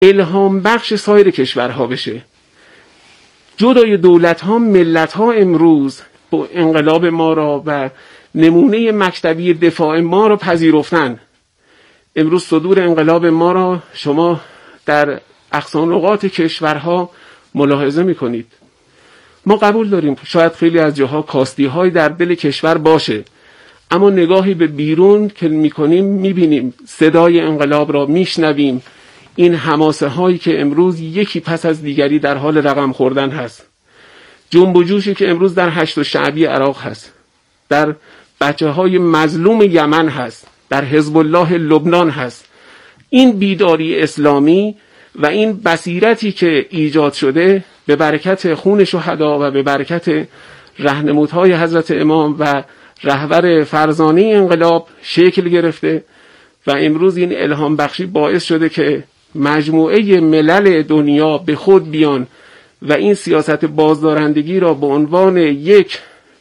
الهام بخش سایر کشورها بشه. جدای دولت‌ها، ملت‌ها امروز با انقلاب ما را و نمونه مکتبی دفاع ما را پذیرفتن. امروز صدور انقلاب ما را شما در اقصا نقاط کشورها ملاحظه می‌کنید. ما قبول داریم شاید خیلی از جاها کاستی‌های در دل کشور باشه، اما نگاهی به بیرون که می‌کنیم می‌بینیم صدای انقلاب را میشنویم. این حماسه هایی که امروز یکی پس از دیگری در حال رقم خوردن هست، جنب و جوشی که امروز در هشت شعبی عراق هست، در بچه های مظلوم یمن هست، در حزب الله لبنان هست. این بیداری اسلامی و این بصیرتی که ایجاد شده به برکت خون شهدا و به برکت راهنمودهای حضرت امام و رهبر فرزانه انقلاب شکل گرفته و امروز این الهام بخشی باعث شده که مجموعه ملل دنیا به خود بیان و این سیاست بازدارندگی را به عنوان یک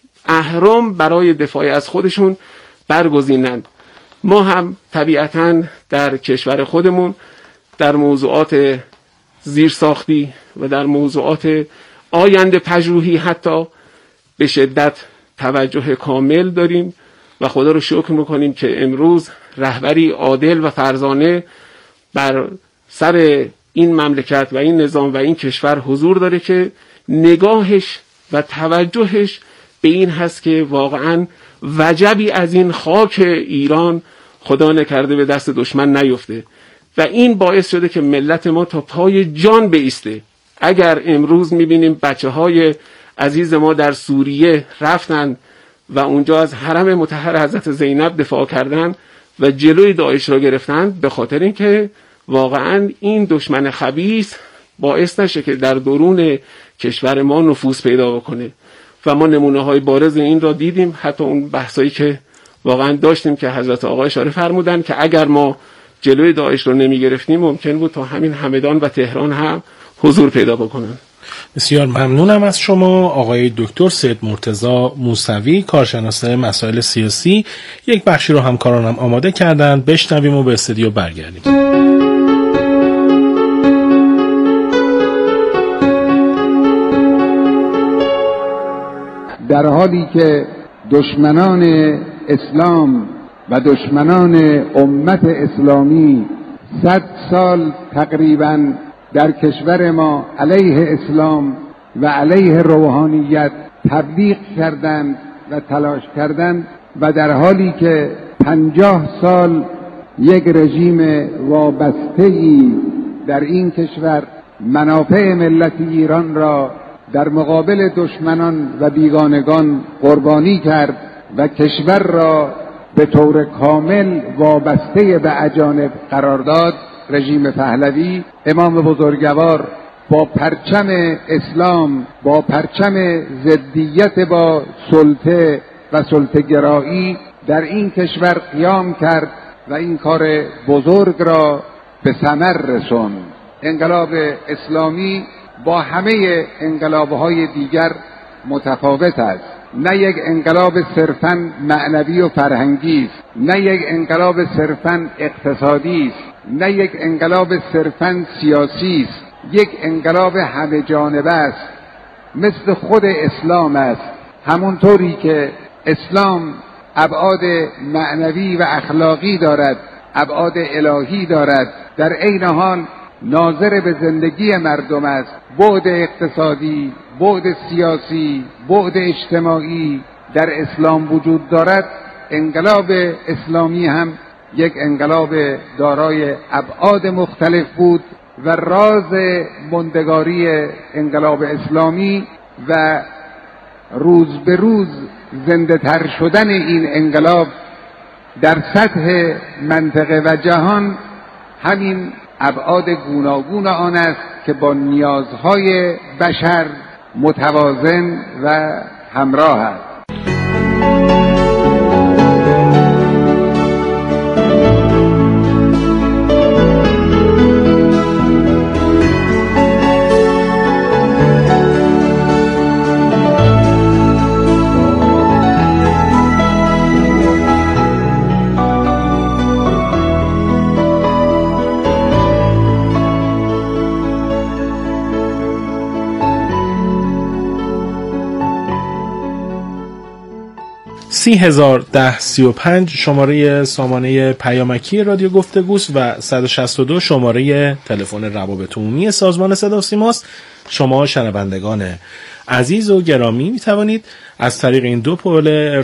اهرم برای دفاع از خودشون برگزینند. ما هم طبیعتاً در کشور خودمون در موضوعات زیرساختی و در موضوعات آینده پژوهی حتی به شدت توجه کامل داریم و خدا رو شکر میکنیم که امروز رهبری عادل و فرزانه بر سر این مملکت و این نظام و این کشور حضور داره که نگاهش و توجهش به این هست که واقعاً وجبی از این خاک ایران خدا نکرده به دست دشمن نیفته و این باعث شده که ملت ما تا پای جان بایسته. اگر امروز میبینیم بچه‌های عزیز ما در سوریه رفتن و اونجا از حرم مطهر حضرت زینب دفاع کردن و جلوی داعش را گرفتن، به خاطر اینکه واقعاً این دشمن خبیث باعث نشه که در درون کشور ما نفوذ پیدا بکنه و ما نمونه های بارز این را دیدیم. حتی اون بحثایی که واقعاً داشتیم که حضرت آقا اشاره فرمودن که اگر ما جلوی داعش رو نمی گرفتیم ممکن بود تا همین همدان و تهران هم حضور پیدا بکنن. بسیار ممنونم از شما آقای دکتر سید مرتضی موسوی، کارشناس مسائل سیاسی. یک بخشی رو همکارانم آماده کردن، بشنویم و به استودیو برگردیم. در حالی که دشمنان اسلام و دشمنان امت اسلامی 100 سال تقریباً در کشور ما علیه اسلام و علیه روحانیت تبلیغ کردند و تلاش کردند و در حالی که 50 سال یک رژیم وابسته‌ای در این کشور منافع ملت ایران را در مقابل دشمنان و بیگانگان قربانی کرد و کشور را به طور کامل وابسته به اجانب قرار داد، رژیم پهلوی، امام بزرگوار با پرچم اسلام، با پرچم ضدیت با سلطه و سلطه‌گرایی در این کشور قیام کرد و این کار بزرگ را به ثمر رساند. انقلاب اسلامی با همه انقلاب‌های دیگر متفاوت است. نه یک انقلاب صرفاً معنوی و فرهنگی است، نه یک انقلاب صرفاً اقتصادی است، نه یک انقلاب صرفاً سیاسی است، یک انقلاب همه جانبه است، مثل خود اسلام است. همونطوری که اسلام ابعاد معنوی و اخلاقی دارد، ابعاد الهی دارد، در عین حال ناظر به زندگی مردم است. بعد اقتصادی، بعد سیاسی، بعد اجتماعی در اسلام وجود دارد. انقلاب اسلامی هم یک انقلاب دارای ابعاد مختلف بود و راز ماندگاری انقلاب اسلامی و روز به روز زنده تر شدن این انقلاب در سطح منطقه و جهان همین ابعاد گوناگون آن است که با نیازهای بشر متوازن و همراه است. 301035 شماره سامانه پیامکی رادیو گفتگوست و 162 شماره تلفن روابط عمومی سازمان صدا و سیماست. شما شنوندگان عزیز و گرامی میتوانید از طریق این دو پل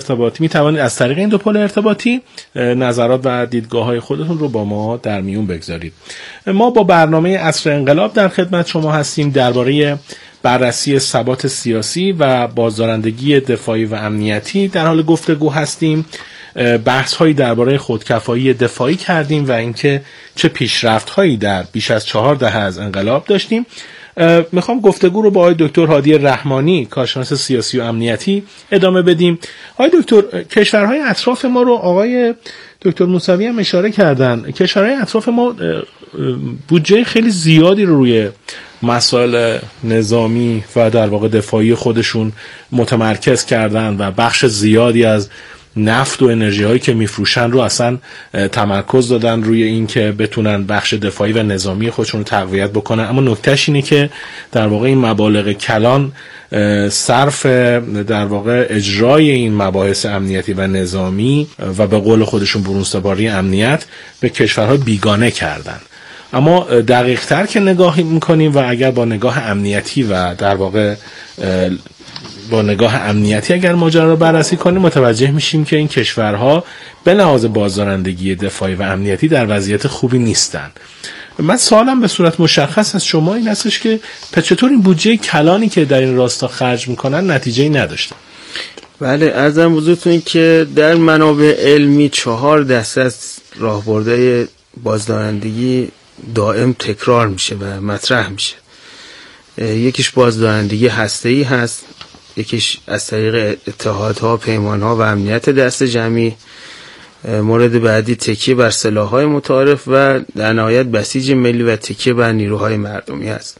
ارتباطی نظرات و دیدگاه‌های خودتون رو با ما در میون بگذارید. ما با برنامه عصر انقلاب در خدمت شما هستیم. درباره بررسی ثبات سیاسی و بازدارندگی دفاعی و امنیتی در حال گفتگو هستیم. بحث‌هایی درباره خودکفایی دفاعی کردیم و اینکه چه پیشرفت‌هایی در بیش از 4 دهه از انقلاب داشتیم. میخوام گفتگو رو با آقای دکتر هادی رحمانی، کارشناس سیاسی و امنیتی ادامه بدیم. آقای دکتر، کشورهای اطراف ما رو آقای دکتر موسوی هم اشاره کردن. کشورهای اطراف ما بودجه خیلی زیادی رو روی مسائل نظامی و در واقع دفاعی خودشون متمرکز کردن و بخش زیادی از نفت و انرژی هایی که میفروشن رو اصلا تمرکز دادن روی این که بتونن بخش دفاعی و نظامی خودشون رو تقویت بکنن. اما نکتهش اینه که در واقع این مبالغ کلان صرف در واقع اجرای این مباحث امنیتی و نظامی و به قول خودشون برونسپاری امنیت به کشورها بیگانه کردن. اما دقیق تر که نگاهی میکنیم و اگر با نگاه امنیتی و در واقع با نگاه امنیتی اگر ماجرا رو بررسی کنیم، متوجه میشیم که این کشورها به لحاظ بازدارندگی دفاعی و امنیتی در وضعیت خوبی نیستن. من سوالم به صورت مشخص از شما این هستش که چطور این بودجه کلانی که در این راستا خرج میکنن نتیجه‌ای نداشته؟ بله، عرضم حضورتون که در منابع علمی 4 دسته از راهبردهای بازدارندگی دائم تکرار میشه و مطرح میشه. یکیش بازدارندگی هسته‌ای هست، یکیش از طریق اتحادها، پیمانها و امنیت دست جمعی، مورد بعدی تکیه بر سلاح‌های متعارف و در نهایت بسیج ملی و تکیه بر نیروهای مردمی هست.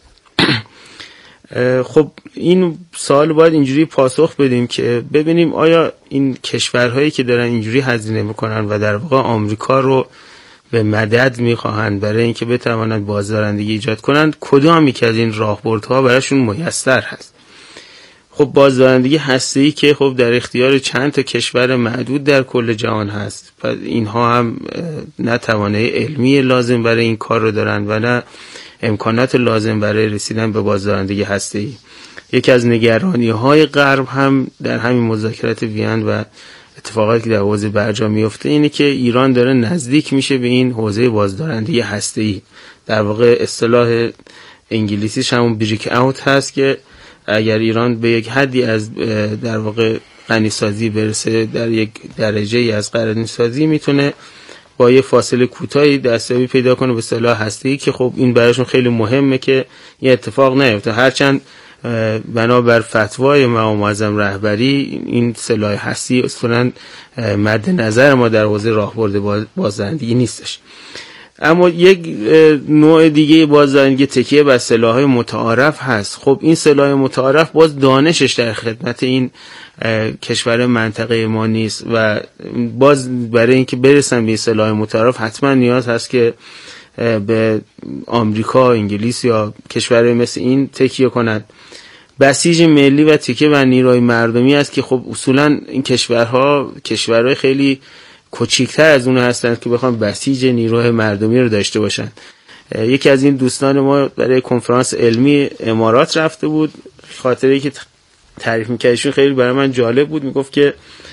خب این سوال باید اینجوری پاسخ بدیم که ببینیم آیا این کشورهایی که دارن اینجوری هزینه میکنن و در واقع آمریکا رو به مدد میخواهند برای اینکه بتوانند بازدارندگی ایجاد کنند، کدام یک از این راهبردها براشون میسر هست؟ خب بازدارندگی هسته‌ای که خب در اختیار چند تا کشور معدود در کل جهان هست، پس اینها هم نه توانایی علمی لازم برای این کار رو دارن و نه امکانات لازم برای رسیدن به بازدارندگی هسته‌ای. یکی از نگرانی‌های غرب هم در همین مذاکرات وین و اتفاقاتی که در حوزه برجام میفته اینه که ایران داره نزدیک میشه به این حوزه بازدارندگی هسته‌ای. در واقع اصطلاح انگلیسیش همون بریک اوت هست که اگر ایران به یک حدی از در واقع غنیسازی برسه، در یک درجه ای از غنیسازی میتونه با یه فاصله کوتاهی دستیابی پیدا کنه به سلاح هسته‌ای که خب این براشون خیلی مهمه که یه اتفاق نیفته. هرچند بنابر فتوای امام معظم رهبری این سلاح هستی اصولاً مد نظر ما در حوزه راهبرد بازدارندگی نیستش. اما یک نوع دیگه بازدارندگی تکیه بر سلاح‌های متعارف هست. خب این سلاح متعارف باز دانشش در خدمت این کشور منطقه ما نیست و باز برای اینکه برسن به سلاح متعارف حتما نیاز هست که به آمریکا، انگلیس یا کشورهای مثل این تکیه کنند. بسیج ملی و تکیه بر نیروهای مردمی است که خب اصولا این کشورهای خیلی کوچیک‌تر از اون هستند که بخوام بسیج نیروهای مردمی رو داشته باشن. یکی از این دوستان ما برای کنفرانس علمی امارات رفته بود، خاطره که تعریف می‌کردشون خیلی برای من جالب بود. میگفت که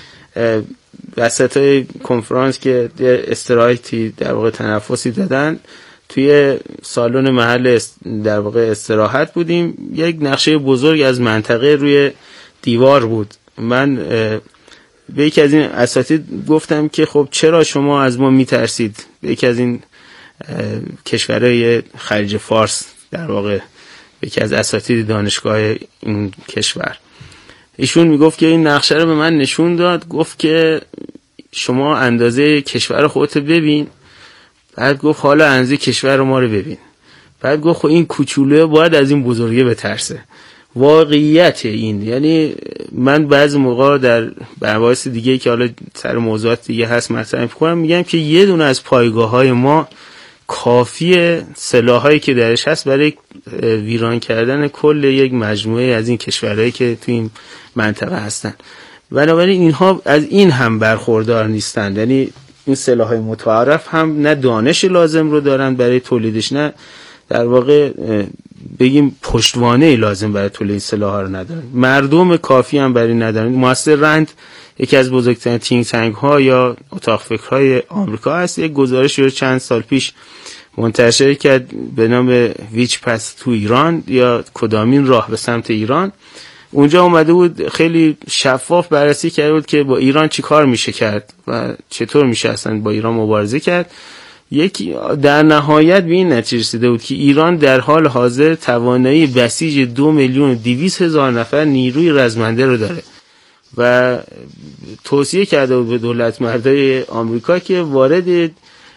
وسطای کنفرانس که استراحتی در واقع تنفسی دادن، توی سالن محل در واقع استراحت بودیم، یک نقشه بزرگ از منطقه روی دیوار بود. من به یکی از این اساتید گفتم که خب چرا شما از ما میترسید؟ به یکی از این کشورهای خلیج فارس، در واقع یکی از اساتید دانشگاه این کشور، ایشون میگفت که این نقشه رو به من نشون داد، گفت که شما اندازه کشور خودت ببین، بعد گفت حالا اندازه کشور ما رو ببین، بعد گفت خب این کوچولوه باید از این بزرگه بترسه. واقعیت این، یعنی من بعضی موقع در مباحث دیگه که حالا سر موضوعات دیگه هست مطرح می‌کنم، میگم که یه دونه از پایگاه‌های ما کافیه سلاحایی که درش هست برای ویران کردن کل یک مجموعه از این کشورهایی که تو این منطقه هستن. بنابراین اینها از این هم برخوردار نیستند. یعنی این سلاح‌های متعارف هم نه دانش لازم رو دارن برای تولیدش، نه در واقع بگیم پشتوانه لازم برای تولید این سلاح‌ها رو ندارن، مردم کافی هم برای ندارن. مؤسسه رند یکی از بزرگترین تینک تانک ها یا اتاق فکرهای آمریکا هست. یک گزارش رو چند سال پیش منتشر کرد به نام ویچ پس تو ایران یا کدامین راه به سمت ایران. اونجا اومده بود خیلی شفاف بررسی کرده بود که با ایران چی کار میشه کرد و چطور میشه اصلا با ایران مبارزه کرد. یکی در نهایت به این نتیجه رسیده بود که ایران در حال حاضر توانایی بسیج 2,200,000 نفر نیروی رزمنده رو داره و توصیه کرده بود به دولت مردای آمریکا که وارد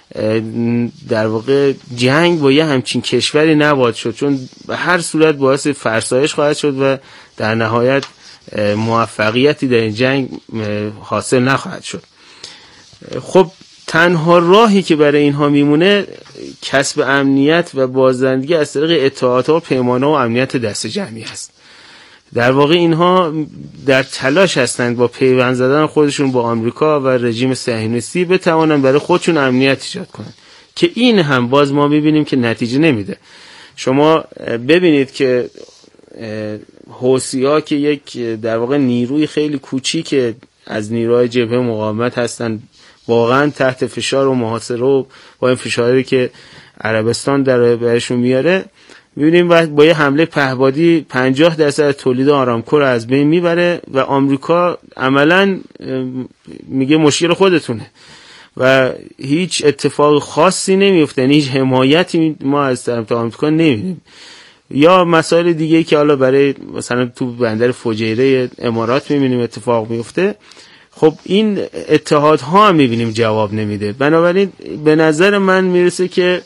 در واقع جنگ با یه همچین کشوری نباید شد، چون به هر صورت باعث فرسایش خواهد شد و در نهایت موفقیتی در این جنگ حاصل نخواهد شد. خب تنها راهی که برای اینها میمونه کسب امنیت و بازدارندگی از طریق اتحادها و پیمان‌ها و امنیت دست جمعی است. در واقع اینها در تلاش هستند با پیوند زدن خودشون با آمریکا و رژیم صهیونیستی بتوانند برای خودشون امنیت ایجاد کنند که این هم باز ما میبینیم که نتیجه نمیده. شما ببینید که حوثی‌ها که یک در واقع نیروی خیلی کوچیک از نیروهای جبهه مقاومت هستند، واقعا تحت فشار و محاصره و با این فشاری که عربستان در برشون میاره، می‌بینیم با یه حمله پهپادی 50% تولید آرامکو رو از بین میبره و آمریکا عملاً میگه مشکل خودتونه و هیچ اتفاق خاصی نمیفته، یعنی هیچ حمایتی ما از طرف آمریکا نمیبینیم. یا مسائل دیگه که حالا برای مثلا تو بندر فجیره امارات میبینیم اتفاق میفته. خب این اتحادها هم میبینیم جواب نمیده. بنابراین به نظر من میرسه که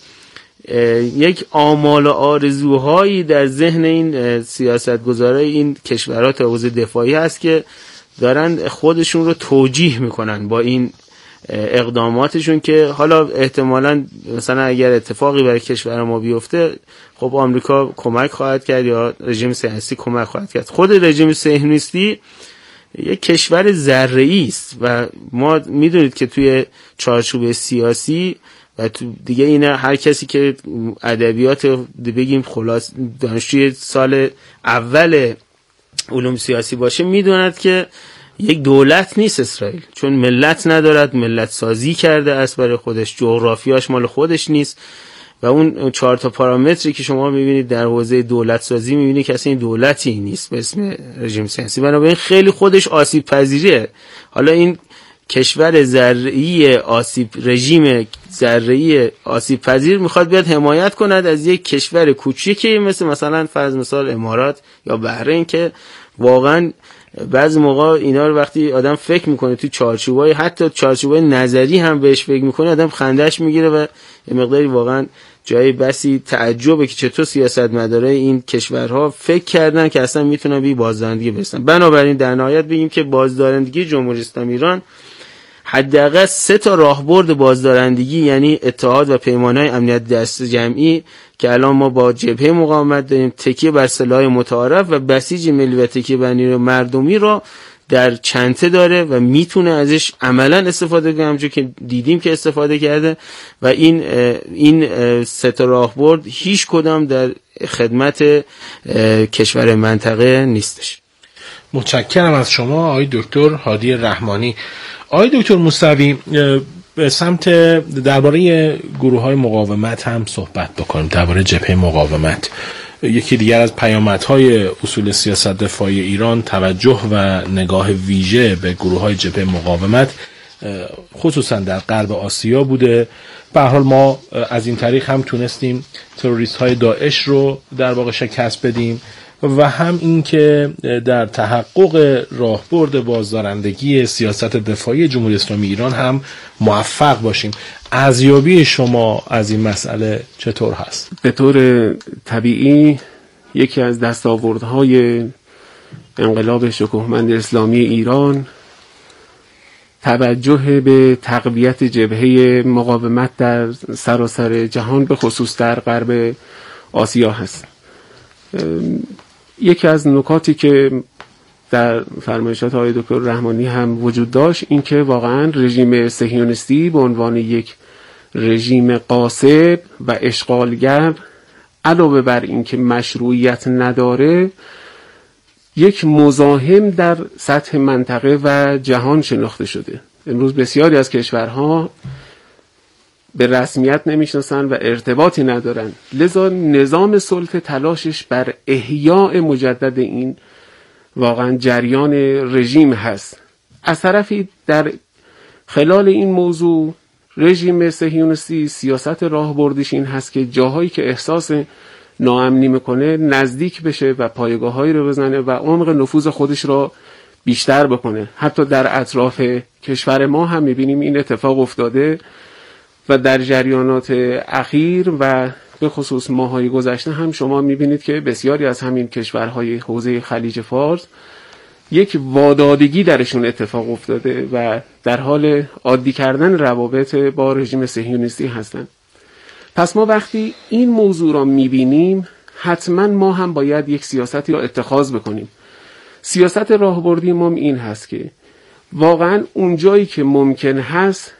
یک آمال و آرزوهایی در ذهن این سیاستگزارای این کشورها تا حوزه دفاعی هست که دارن خودشون رو توجیه میکنن با این اقداماتشون که حالا احتمالاً مثلا اگر اتفاقی برای کشور ما بیفته خب آمریکا کمک خواهد کرد یا رژیم صهیونیستی کمک خواهد کرد. خود رژیم صهیونیستی یک کشور ذره‌ای است و ما میدونید که توی چارچوب سیاسی و تو دیگه اینا هر کسی که ادبیات بگیم خلاص دانشجوی سال اول علوم سیاسی باشه میدوند که یک دولت نیست اسرائیل، چون ملت ندارد، ملت سازی کرده است برای خودش، جغرافیاش مال خودش نیست و اون 4 تا پارامتری که شما میبینید در حوزه دولت سازی میبینید که اصلا این دولتی نیست به اسم رژیم صهیونیستی. بنابراین خیلی خودش آسیب پذیریه. حالا این کشور ذره‌ای رژیم ذره‌ای آسیب پذیر میخواد بیاد حمایت کند از یک کشور کوچیکی مثلا فرض مثال امارات یا بحرین که واقعا بعضی موقع اینا رو وقتی آدم فکر میکنه تو چارچوبای حتی چارچوبای نظری هم بهش فکر میکنه آدم خندش میگیره و یه مقداری واقعا جای بسی تعجبه که چطور سیاستمدارای این کشورها فکر کردن که اصلا میتونن بی بازدارندگی برسن. بنابراین در نهایت بگیم که بازدارندگی جمهوری اسلامی ایران حداقل 3 تا راهبرد بازدارندگی یعنی اتحاد و پیمانهای امنیت دست جمعی که الان ما با جبهه مقاومت داریم، تکیه بر سلاح متعارف و بسیج ملی و تکیه بر نیروی مردمی رو در چنته داره و میتونه ازش عملا استفاده کنه همونجور که دیدیم که استفاده کرده و این 3 تا راهبرد هیچ کدام در خدمت کشور منطقه نیستش. متشکرم از شما آقای دکتر هادی رحمانی. آقای دکتر موسوی به سمت درباره گروه‌های مقاومت هم صحبت بکنیم، درباره جبهه مقاومت. یکی دیگر از پیامدهای اصول سیاست دفاعی ایران توجه و نگاه ویژه به گروه‌های جبهه مقاومت خصوصا در غرب آسیا بوده. به هر حال ما از این طریق هم تونستیم تروریست‌های داعش رو در واقع شکست بدیم و هم این که در تحقق راهبرد بازدارندگی سیاست دفاعی جمهوری اسلامی ایران هم موفق باشیم. ارزیابی شما از این مسئله چطور هست؟ به طور طبیعی یکی از دستاوردهای انقلاب شکوهمند اسلامی ایران توجه به تقویت جبهه مقاومت در سراسر جهان به خصوص در غرب آسیا هست. یکی از نکاتی که در فرمایشات آقای دکتر رحمانی هم وجود داشت، این که واقعا رژیم صهیونیستی به عنوان یک رژیم غاصب و اشغالگر علاوه بر این که مشروعیت نداره، یک مزاحم در سطح منطقه و جهان شناخته شده. امروز بسیاری از کشورها به رسمیت نمیشناسن و ارتباطی ندارن، لذا نظام سلطه تلاشش بر احیاء مجدد این واقعا جریان رژیم هست. از طرفی در خلال این موضوع رژیم صهیونیستی سیاست راهبردیش این هست که جاهایی که احساس ناامنی میکنه نزدیک بشه و پایگاهایی رو بزنه و عمق نفوذ خودش رو بیشتر بکنه. حتی در اطراف کشور ما هم میبینیم این اتفاق افتاده و در جریانات اخیر و به خصوص ماهای گذشته هم شما میبینید که بسیاری از همین کشورهای حوزه خلیج فارس یک وادادگی درشون اتفاق افتاده و در حال عادی کردن روابط با رژیم صهیونیستی هستند. پس ما وقتی این موضوع را میبینیم حتما ما هم باید یک سیاستی را اتخاذ بکنیم. سیاست راهبردی ما این هست که واقعا اونجایی که ممکن هست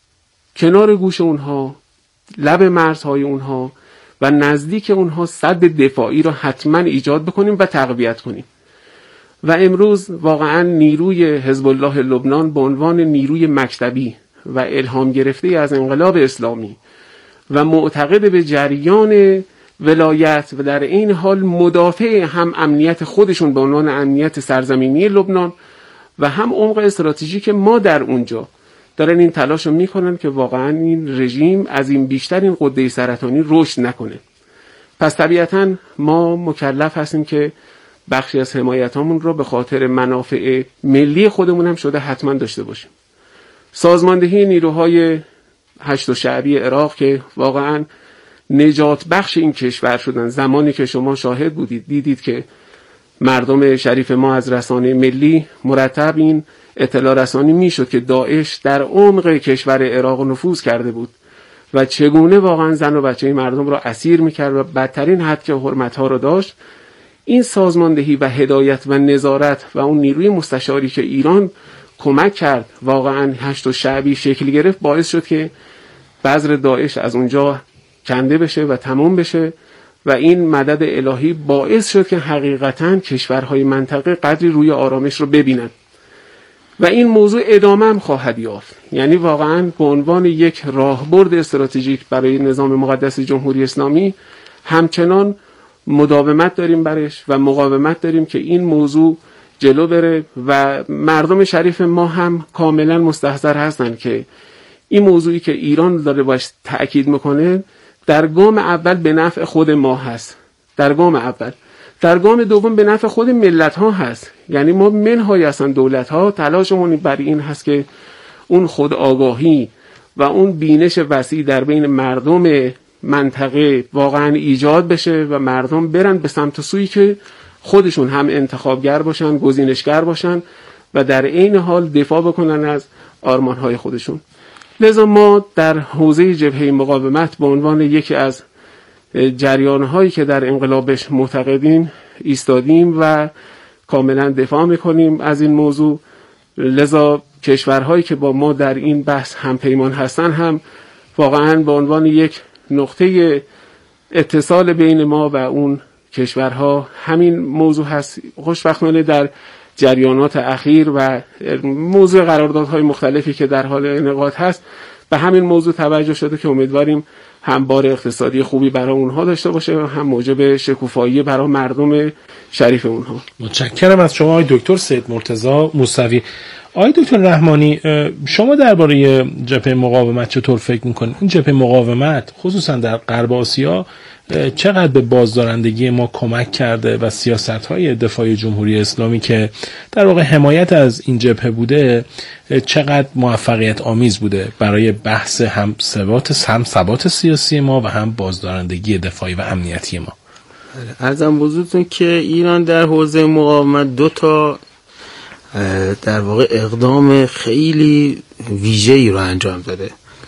کنار گوش اونها، لب مرزهای اونها و نزدیک اونها سد دفاعی را حتما ایجاد بکنیم و تقویت کنیم. و امروز واقعا نیروی حزب الله لبنان به عنوان نیروی مکتبی و الهام گرفته از انقلاب اسلامی و معتقد به جریان ولایت و در این حال مدافع هم امنیت خودشون به عنوان امنیت سرزمینی لبنان و هم عمق استراتژیک ما در اونجا دارن این تلاش رو میکنن که واقعا این رژیم از این بیشتر این غده سرطانی رشد نکنه. پس طبیعتا ما مکلف هستیم که بخشی از حمایتامون رو به خاطر منافع ملی خودمون هم شده حتما داشته باشیم. سازماندهی نیروهای هشت شعبی عراق که واقعا نجات بخش این کشور شدن، زمانی که شما شاهد بودید دیدید که مردم شریف ما از رسانه ملی مرتب این اطلاع رسانی میشد که داعش در عمق کشور عراق نفوذ کرده بود و چگونه واقعا زن و بچه مردم را اسیر میکرد و بدترین حد که حرمتها را داشت. این سازماندهی و هدایت و نظارت و اون نیروی مستشاری که ایران کمک کرد واقعا هشت شعبی شکل گرفت، باعث شد که بذر داعش از اونجا کنده بشه و تمام بشه و این مدد الهی باعث شد که حقیقتا کشورهای منطقه قدری روی آرامش رو ببینن و این موضوع ادامه هم خواهد یافت. یعنی واقعا به عنوان یک راهبرد استراتژیک برای نظام مقدس جمهوری اسلامی همچنان مداومت داریم برش و مقاومت داریم که این موضوع جلو بره و مردم شریف ما هم کاملا مستحضر هستن که این موضوعی که ایران داره باش تأکید میکنه در گام اول به نفع خود ما هست، در گام اول. در گام دوم به نفع خود ملت ها هست. یعنی ما منهای اصلا دولت ها تلاشمون بر این هست که اون خود آگاهی و اون بینش وسیع در بین مردم منطقه واقعا ایجاد بشه و مردم برن به سمت سویی که خودشون هم انتخابگر باشن، گزینشگر باشن و در عین حال دفاع بکنن از آرمانهای خودشون. لذا ما در حوزه جبهه مقاومت به عنوان یکی از جریانهایی که در انقلابش معتقدیم ایستادیم و کاملا دفاع میکنیم از این موضوع. لذا کشورهایی که با ما در این بحث هم پیمان هستن هم واقعا به عنوان یک نقطه اتصال بین ما و اون کشورها همین موضوع هست. خوشبختانه در جریانات اخیر و موضوع قراردادهای مختلفی که در حال انعقاد هست به همین موضوع توجه شده که امیدواریم هم بار اقتصادی خوبی برای اونها داشته باشه و هم موجب شکوفایی برای مردم شریف اونها. متشکرم از شما آقای دکتر سید مرتضی موسوی. آقای دکتر رحمانی، شما درباره جبهه مقاومت چطور فکر میکنید؟ این جبهه مقاومت خصوصا در غرب آسیا چقدر به بازدارندگی ما کمک کرده و سیاست‌های دفاع جمهوری اسلامی که در واقع حمایت از این جبهه بوده چقدر موفقیت آمیز بوده برای بحث هم ثبات سیاسی ما و هم بازدارندگی دفاعی و امنیتی ما؟ عرضم حضورتون که ایران در حوزه مقاومت 2 تا در واقع اقدام خیلی ویژه‌ای رو انجام داده.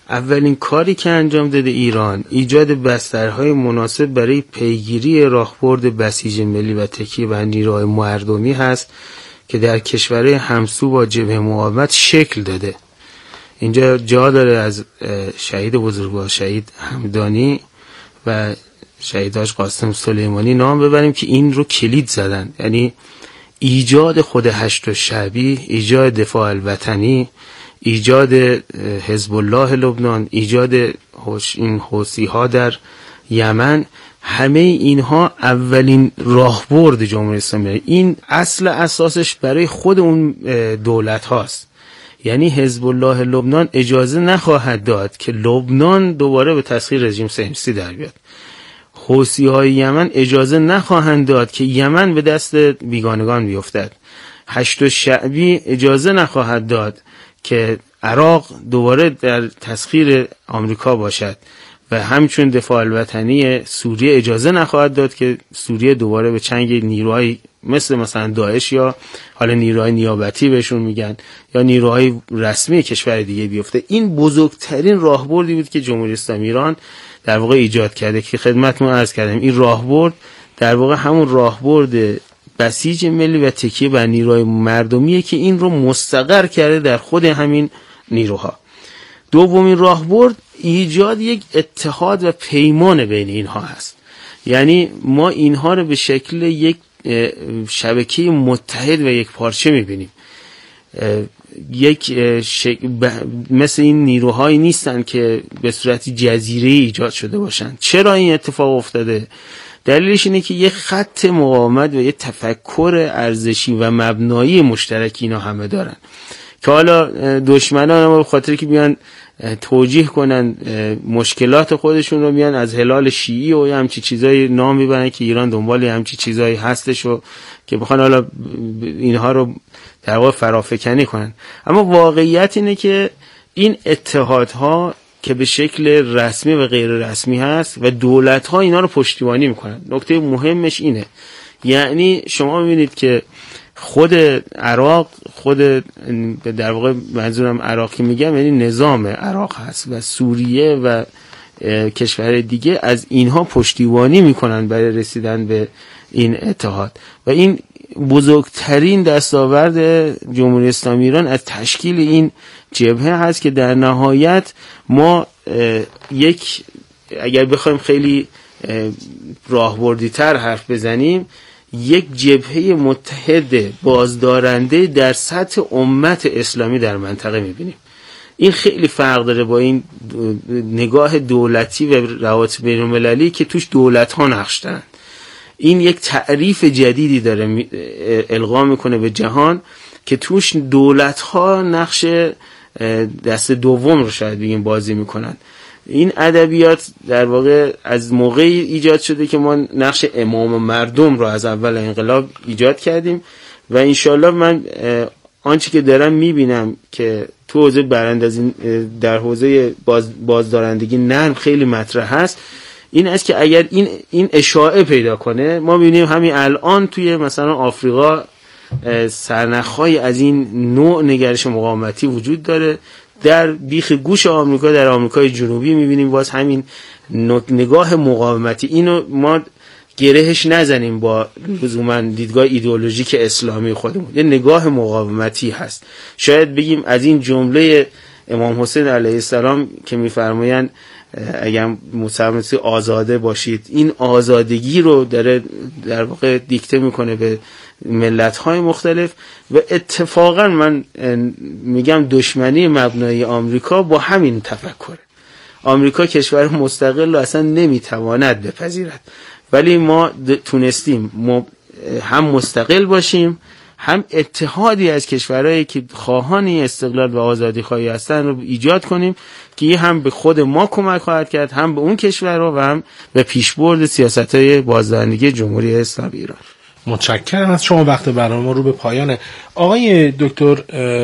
اولین کاری که انجام داده ایران ایجاد بسترهای مناسب برای پیگیری راهبرد بسیج ملی و تکیه بر نیروهای مردمی هست که در کشورهای همسو با جبهه مقاومت شکل داده. اینجا جا داره از شهید بزرگوار شهید همدانی و شهید حاج قاسم سلیمانی نام ببریم که این رو کلید زدن، یعنی ایجاد خود هشت الشعبی، ایجاد دفاع الوطنی، ایجاد حزب الله لبنان، ایجاد این حوثی ها در یمن. همه اینها اولین راهبرد جمهوری اسلامی. این اصل اساسش برای خود اون دولت هاست. یعنی حزب الله لبنان اجازه نخواهد داد که لبنان دوباره به تسخیر رژیم صهیونیستی در بیاد. حوثی های یمن اجازه نخواهند داد که یمن به دست بیگانگان بیفتد. هشت الشعبی اجازه نخواهد داد که عراق دوباره در تسخیر آمریکا باشد و همچون دفاع الوطنی سوریه اجازه نخواهد داد که سوریه دوباره به چنگ نیروهای مثلا داعش یا حالا نیروهای نیابتی بهشون میگن یا نیروهای رسمی کشور دیگه بیفته. این بزرگترین راهبردی بود که جمهوری اسلامی ایران در واقع ایجاد کرده که خدمتتون عرض کردم. این راهبرد در واقع همون راهبرد بسیج ملی و تکیه بر نیروهای مردمیه که این رو مستقر کرده در خود همین نیروها. دومین راهبرد ایجاد یک اتحاد و پیمان بین اینها هست. یعنی ما اینها رو به شکل یک شبکه متحد و یک پارچه میبینیم. مثل این نیروهایی نیستن که به صورت جزیره‌ای ایجاد شده باشن. چرا این اتفاق افتاده؟ دلیلش اینه که یک خط مقاومت و یک تفکر ارزشی و مبنایی مشترک اینا همه دارن که حالا دشمنان ما به خاطر که بیان توجیه کنن مشکلات خودشون رو میان از هلال شیعی و همچی چیزای نام میبرن که ایران دنبال همچی چیزایی هستش و که بخوان حالا اینها رو در واقع فرافکنی کنن. اما واقعیت اینه که این اتحادها که به شکل رسمی و غیر رسمی هست و دولت‌ها اینا رو پشتیبانی میکنن. نکته مهمش اینه، یعنی شما میبینید که خود عراق، خود در واقع منظورم عراقی میگم یعنی نظام عراق هست و سوریه و کشور دیگه از اینها پشتیبانی میکنن برای رسیدن به این اتحاد و این بزرگترین دستاورد جمهوری اسلامی ایران از تشکیل این جبهه هست که در نهایت ما اگر بخوایم خیلی راهبردی تر حرف بزنیم یک جبهه متحد بازدارنده در سطح امت اسلامی در منطقه میبینیم. این خیلی فرق داره با این نگاه دولتی و روابط بین‌المللی که توش دولت‌ها نقش دارن. این یک تعریف جدیدی داره القا میکنه به جهان که توش دولت‌ها نقش دست دوم رو شاید بگیم بازی میکنن. این ادبیات در واقع از موقعی ایجاد شده که ما نقش امام و مردم رو از اول انقلاب ایجاد کردیم و انشالله من آنچه که دارم میبینم که تو حوزه براندازی در حوزه بازدارندگی نرم خیلی مطرح هست این است که اگر این اشاعه پیدا کنه ما میبینیم همین الان توی مثلا آفریقا سرنخ‌های از این نوع نگرش مقاومتی وجود داره. در بیخ گوش آمریکا، در آمریکای جنوبی میبینیم باز همین نگاه مقاومتی. اینو ما گرهش نزنیم با لزوما دیدگاه ایدئولوژیک اسلامی خودمون، یه نگاه مقاومتی هست. شاید بگیم از این جمله امام حسین علیه السلام که میفرمایند اگر مسلمانی آزاده باشید، این آزادگی رو داره در واقع دیکته میکنه به ملت‌های مختلف و اتفاقا من میگم دشمنی مبنایی آمریکا با همین تفکره. آمریکا کشور مستقل رو اصلا نمیتواند بپذیرد، ولی ما تونستیم هم مستقل باشیم هم اتحادی از کشورهایی که خواهان استقلال و آزادی خواهی هستن رو ایجاد کنیم که این هم به خود ما کمک خواهد کرد، هم به اون کشورها و هم به پیشبرد سیاست‌های بازدارندگی جمهوری اسلامی ایران. متشکرم از شما. وقت برنامه ما رو به پایانه. آقای دکتر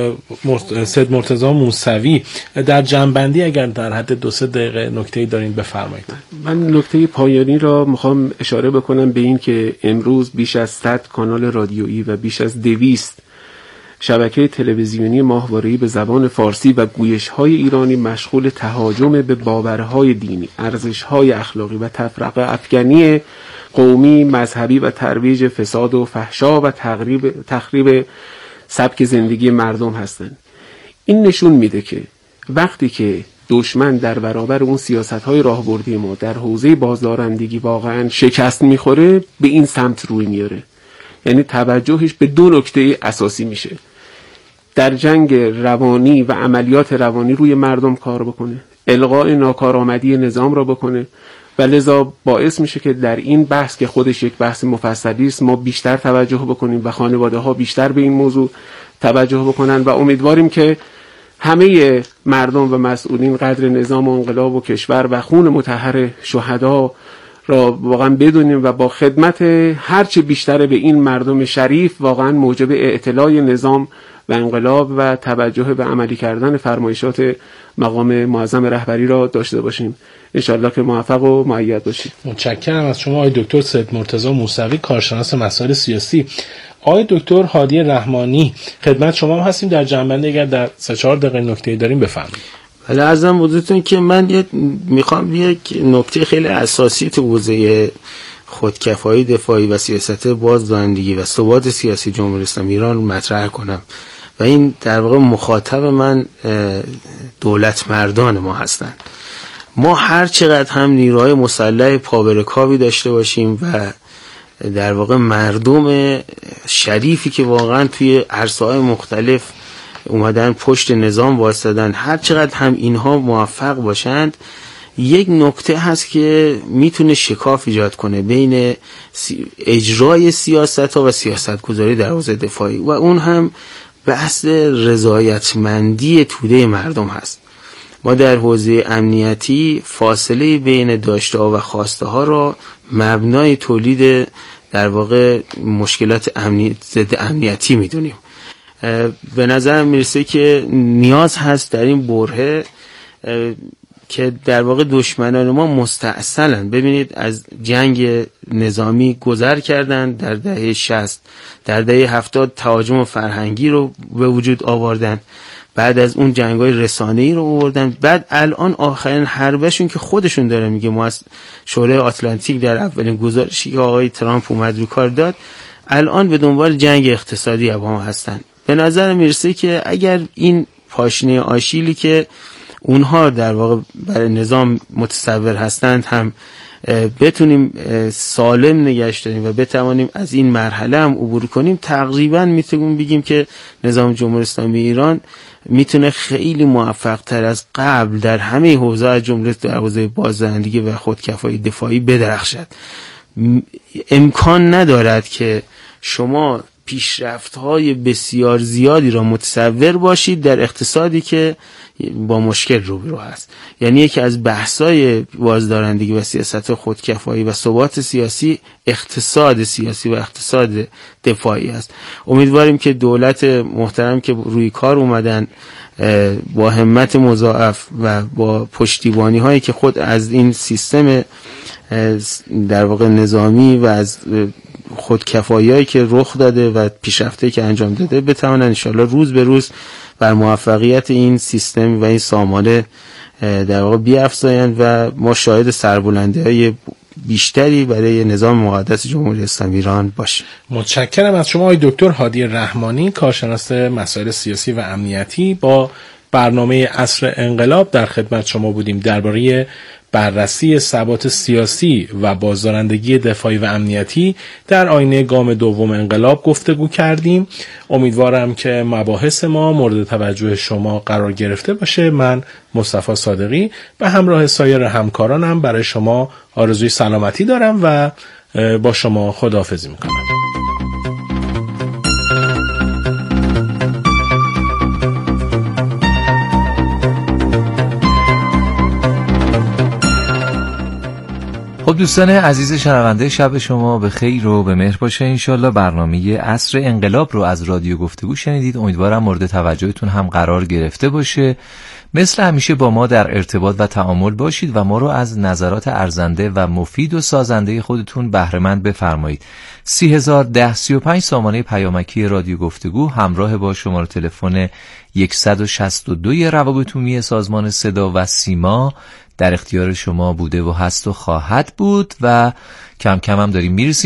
سید مرتضی موسوی در جنبندی اگر در حد 2-3 دقیقه نکته‌ای دارین بفرمایید. من نکته پایانی را میخوام اشاره بکنم به این که امروز بیش از 100 کانال رادیویی و بیش از 200 شبکه تلویزیونی ماهواره‌ای به زبان فارسی و گویش‌های ایرانی مشغول تهاجم به باورهای دینی، ارزش‌های اخلاقی و تفرقه افکنی قومی، مذهبی و ترویج فساد و فحشا و تخریب سبک زندگی مردم هستند. این نشون میده که وقتی که دشمن در برابر اون سیاست‌های راهبردی ما در حوزه بازدارندگی واقعا شکست میخوره، به این سمت روی میاره. یعنی توجهش به دو نکته اساسی میشه: در جنگ روانی و عملیات روانی روی مردم کار بکنه، الغاء ناکارآمدی نظام را بکنه، و لذا باعث میشه که در این بحث که خودش یک بحث مفصلی است ما بیشتر توجه بکنیم و خانواده ها بیشتر به این موضوع توجه بکنن و امیدواریم که همه مردم و مسئولین قدر نظام و انقلاب و کشور و خون مطهر شهدا را واقعا بدونیم و با خدمت هرچه بیشتر به این مردم شریف واقعا موجب اعتلای نظام و انقلاب و توجه به عملی کردن فرمایشات مقام معظم رهبری را داشته باشیم. انشالله که موفق و مؤید باشید. متشکرم از شما آقای دکتر سید مرتضی موسوی، کارشناس مسائل سیاسی. آقای دکتر هادی رحمانی، خدمت شما هم هستیم در جنبنده، اگر در 3-4 دقیقه نکته‌ای داریم بفرمایید. ولی عرضم حضورتون که من میخوام یک نکته خیلی اساسی تو حوزه خودکفایی دفاعی و سیاست بازدارندگی و ثبات سیاسی جمهوری اسلامی ایران مطرح کنم و این در واقع مخاطب من دولت مردان ما هستند. ما هر چقدر هم نیروهای مسلح پابرکاوی داشته باشیم و در واقع مردم شریفی که واقعا توی عرصه‌های مختلف اومدن پشت نظام وایسادن، هر چقدر هم اینها موفق باشند، یک نکته هست که میتونه شکاف ایجاد کنه بین اجرای سیاست‌ها و سیاست‌گذاری در حوزه دفاعی و اون هم بحث رضایتمندی توده مردم هست. ما در حوزه امنیتی فاصله بین داشته‌ها و خواسته‌ها را مبنای تولید در واقع مشکلات ضد امنیتی میدونیم. به نظر میرسه که نیاز هست در این برهه که در واقع دشمنان ما مستعصلن. ببینید از جنگ نظامی گذر کردن، در دهه 60، در دهه 70 تهاجم فرهنگی رو به وجود آوردن، بعد از اون جنگ‌های رسانه‌ای رو آوردن، بعد الان آخرین حربشون که خودشون داره میگه ما از شورای آتلانتیک در اولین گزارشی که آقای ترامپ اومد رو کار داد، الان به دنبال جنگ اقتصادی با ما هستن. به نظر میرسه که اگر این پاشنه آشیلی که اونها در واقع برای نظام متصور هستند هم بتونیم سالم نگهش داریم و بتوانیم از این مرحله هم عبور کنیم، تقریبا میتونیم بگیم که نظام جمهوری اسلامی ایران میتونه خیلی موفق تر از قبل در همه حوزه از جمله در حوزه بازدارندگی و خودکفایی دفاعی بدرخشد. امکان ندارد که شما پیشرفت‌های بسیار زیادی را متصور باشید در اقتصادی که با مشکل روبرو هست. یعنی یکی از بحث‌های بازدارندگی و سیاست خودکفایی و ثبات سیاسی اقتصاد سیاسی و اقتصاد دفاعی است. امیدواریم که دولت محترم که روی کار اومدن با همت مضاعف و با پشتیبانی‌هایی که خود از این سیستم در واقع نظامی و از خودکفایی‌هایی که رخ داده و پیشرفتایی که انجام داده بتوانند انشالله روز به روز بر موفقیت این سیستم و این سامانه در واقع بیافزایند و ما شاهد سربلندی‌های بیشتری برای نظام مقدس جمهوری اسلامی ایران باشیم. متشکرم از شما آقای دکتر هادی رحمانی، کارشناس مسائل سیاسی و امنیتی. با برنامه عصر انقلاب در خدمت شما بودیم. درباره بررسی ثبات سیاسی و بازدارندگی دفاعی و امنیتی در آینه گام دوم انقلاب گفتگو کردیم. امیدوارم که مباحث ما مورد توجه شما قرار گرفته باشه. من مصطفی صادقی به همراه سایر همکارانم برای شما آرزوی سلامتی دارم و با شما خداحافظی میکنم. خب دوستان عزیز شنونده، شب شما به خیر و به مهر باشه. انشالله برنامه عصر انقلاب رو از رادیو گفتگو شنیدید. امیدوارم مورد توجهتون هم قرار گرفته باشه. مثل همیشه با ما در ارتباط و تعامل باشید و ما رو از نظرات ارزنده و مفید و سازنده خودتون بهره‌مند بفرمایید. 301035 سامانه پیامکی رادیو گفتگو همراه با شماره تلفن 162 روابط عمومی سازمان صدا و سیما در اختیار شما بوده و هست و خواهد بود و کم کم هم داریم میرسیم